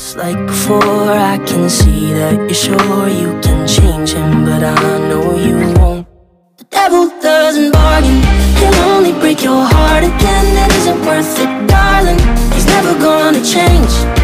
Just like before, I can see that you're sure you can change him, but I know you won't. The devil doesn't bargain, he'll only break your heart again. It isn't worth it, darling, he's never gonna change.